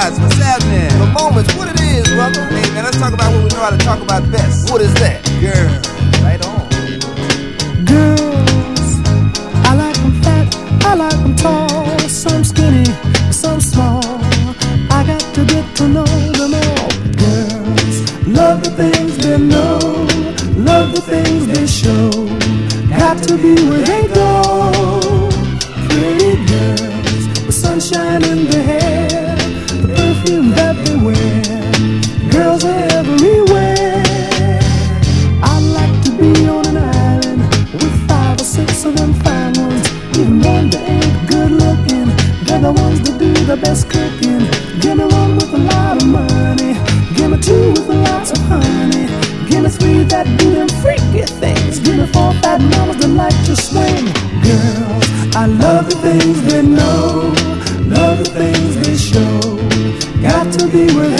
guys, what's happening? The moments, what it is, brother? Hey man, let's talk about what we know how to talk about best. What is that? Girl, right on. Girls, I like them fat, I like them tall, some skinny, some small. I got to get to know them all. Girls, love the things they know, love the things they show. Got to be where they go. Pretty girls with sunshine in their hair, the perfume that they wear. Girls are everywhere. I like to be on an island with 5 or 6 of them fine ones. Even one that ain't good looking, they're the ones that do the best cooking. Give me one with a lot of money, give me 2 with lots of honey, give me 3 that do them freaky things, give me 4 fat mamas that like to swing. Girls, I love the things they know, love the things they show. Got to be where